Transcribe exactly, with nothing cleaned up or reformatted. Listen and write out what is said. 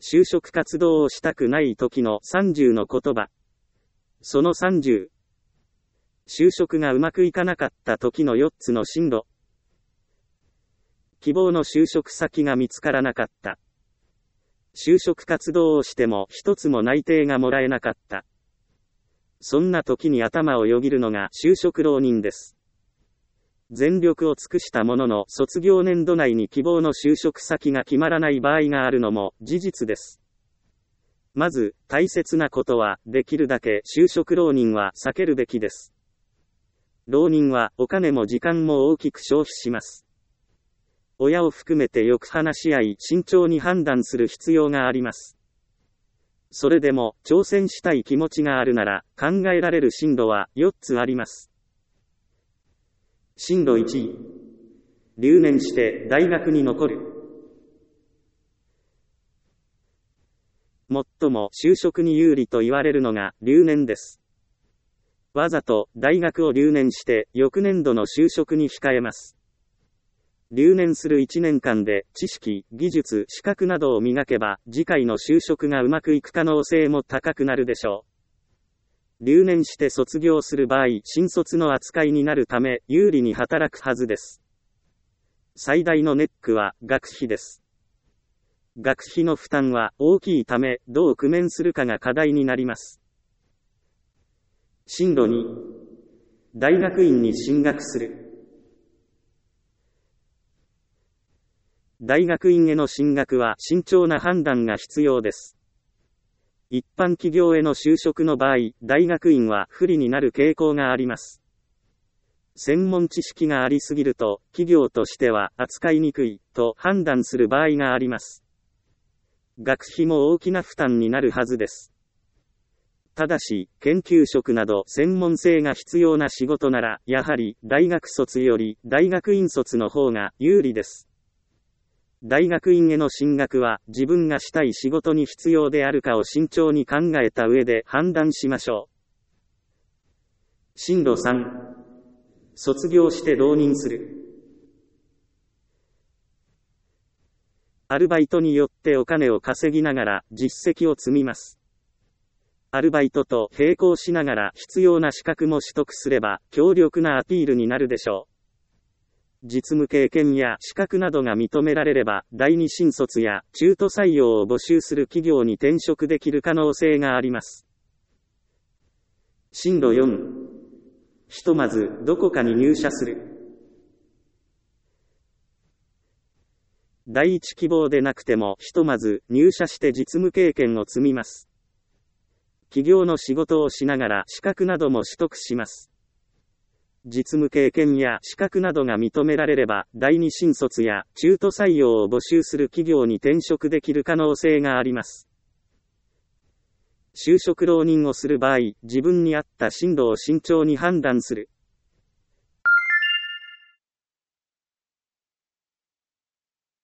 就職活動をしたくない時のさんじゅうの言葉。そのさんじゅう。就職がうまくいかなかった時のよっつの進路。希望の就職先が見つからなかった。就職活動をしても一つも内定がもらえなかった。そんな時に頭をよぎるのが就職浪人です。全力を尽くしたものの卒業年度内に希望の就職先が決まらない場合があるのも事実です。まず、大切なことは、できるだけ就職浪人は避けるべきです。浪人はお金も時間も大きく消費します。親を含めてよく話し合い、慎重に判断する必要があります。それでも、挑戦したい気持ちがあるなら、考えられる進路はよっつあります。進路いちい。留年して大学に残る。最も就職に有利と言われるのが留年です。わざと大学を留年して翌年度の就職に控えます。留年するいちねんかんで知識、技術、資格などを磨けば次回の就職がうまくいく可能性も高くなるでしょう。留年して卒業する場合、新卒の扱いになるため有利に働くはずです。最大のネックは学費です。学費の負担は大きいため、どう工面するかが課題になります。進路に、大学院に進学する。大学院への進学は慎重な判断が必要です。一般企業への就職の場合、大学院は不利になる傾向があります。専門知識がありすぎると、企業としては扱いにくいと判断する場合があります。学費も大きな負担になるはずです。ただし、研究職など専門性が必要な仕事なら、やはり大学卒より大学院卒の方が有利です。大学院への進学は自分がしたい仕事に必要であるかを慎重に考えた上で判断しましょう。進路さん。卒業して浪人する。アルバイトによってお金を稼ぎながら実績を積みます。アルバイトと並行しながら必要な資格も取得すれば強力なアピールになるでしょう。実務経験や資格などが認められれば、第二新卒や中途採用を募集する企業に転職できる可能性があります。進路よん。ひとまずどこかに入社する。第一希望でなくても、ひとまず入社して実務経験を積みます。企業の仕事をしながら資格なども取得します。実務経験や資格などが認められれば、第二新卒や中途採用を募集する企業に転職できる可能性があります。就職浪人をする場合、自分に合った進路を慎重に判断する。